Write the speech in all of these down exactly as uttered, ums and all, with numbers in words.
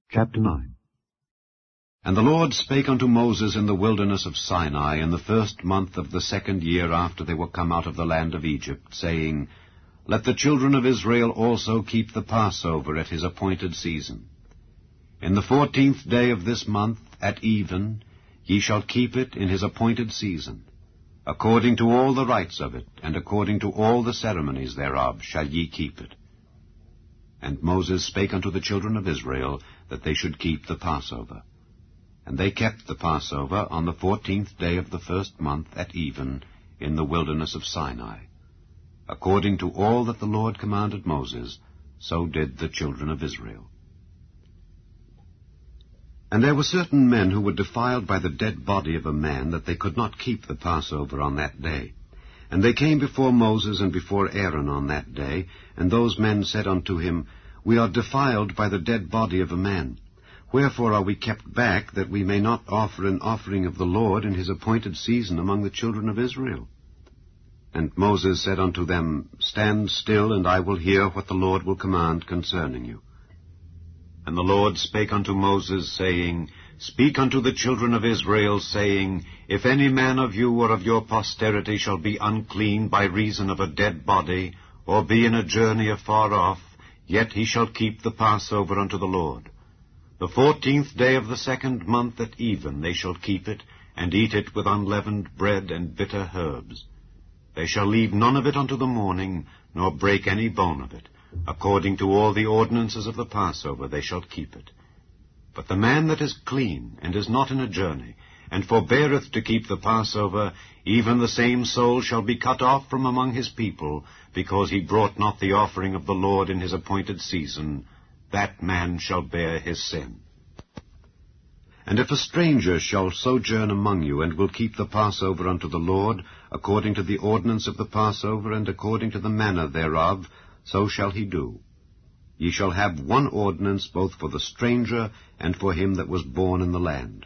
Chapter nine. And the Lord spake unto Moses in the wilderness of Sinai in the first month of the second year after they were come out of the land of Egypt, saying, Let the children of Israel also keep the Passover at his appointed season. In the fourteenth day of this month, at even, ye shall keep it in his appointed season. According to all the rites of it, and according to all the ceremonies thereof, shall ye keep it. And Moses spake unto the children of Israel, that they should keep the Passover. And they kept the Passover on the fourteenth day of the first month at even, in the wilderness of Sinai. According to all that the Lord commanded Moses, so did the children of Israel. And there were certain men who were defiled by the dead body of a man, that they could not keep the Passover on that day. And they came before Moses and before Aaron on that day, and those men said unto him, We are defiled by the dead body of a man. Wherefore are we kept back, that we may not offer an offering of the Lord in his appointed season among the children of Israel? And Moses said unto them, Stand still, and I will hear what the Lord will command concerning you. And the Lord spake unto Moses, saying, Speak unto the children of Israel, saying, If any man of you or of your posterity shall be unclean by reason of a dead body, or be in a journey afar off, yet he shall keep the Passover unto the Lord. The fourteenth day of the second month at even they shall keep it, and eat it with unleavened bread and bitter herbs. They shall leave none of it unto the morning, nor break any bone of it. According to all the ordinances of the Passover they shall keep it. But the man that is clean, and is not in a journey, and forbeareth to keep the Passover, even the same soul shall be cut off from among his people, because he brought not the offering of the Lord in his appointed season. That man shall bear his sin. And if a stranger shall sojourn among you, and will keep the Passover unto the Lord, according to the ordinance of the Passover, and according to the manner thereof, so shall he do. Ye shall have one ordinance both for the stranger and for him that was born in the land.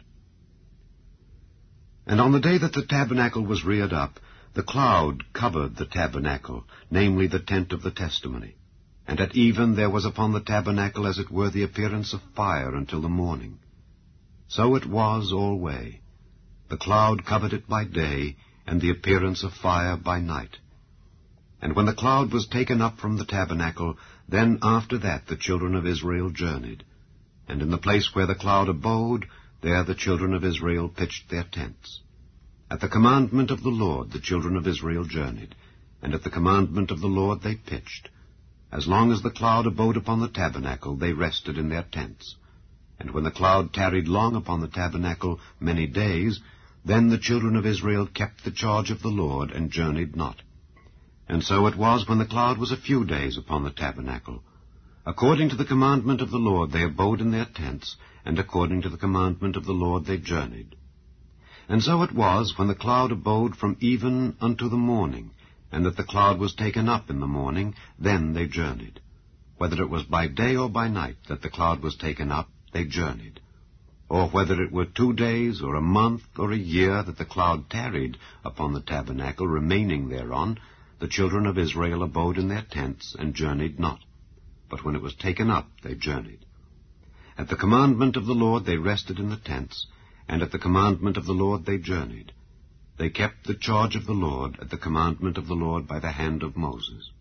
And on the day that the tabernacle was reared up, the cloud covered the tabernacle, namely the tent of the testimony. And at even there was upon the tabernacle as it were the appearance of fire until the morning. So it was alway. The cloud covered it by day, and the appearance of fire by night. And when the cloud was taken up from the tabernacle, then after that the children of Israel journeyed. And in the place where the cloud abode, there the children of Israel pitched their tents. At the commandment of the Lord the children of Israel journeyed, and at the commandment of the Lord they pitched. As long as the cloud abode upon the tabernacle, they rested in their tents. And when the cloud tarried long upon the tabernacle many days, then the children of Israel kept the charge of the Lord, and journeyed not. And so it was when the cloud was a few days upon the tabernacle. According to the commandment of the Lord they abode in their tents, and according to the commandment of the Lord they journeyed. And so it was when the cloud abode from even unto the morning, and that the cloud was taken up in the morning, then they journeyed. Whether it was by day or by night that the cloud was taken up, they journeyed. Or whether it were two days, or a month, or a year that the cloud tarried upon the tabernacle, remaining thereon, the children of Israel abode in their tents, and journeyed not. But when it was taken up, they journeyed. At the commandment of the Lord they rested in the tents, and at the commandment of the Lord they journeyed. They kept the charge of the Lord at the commandment of the Lord by the hand of Moses.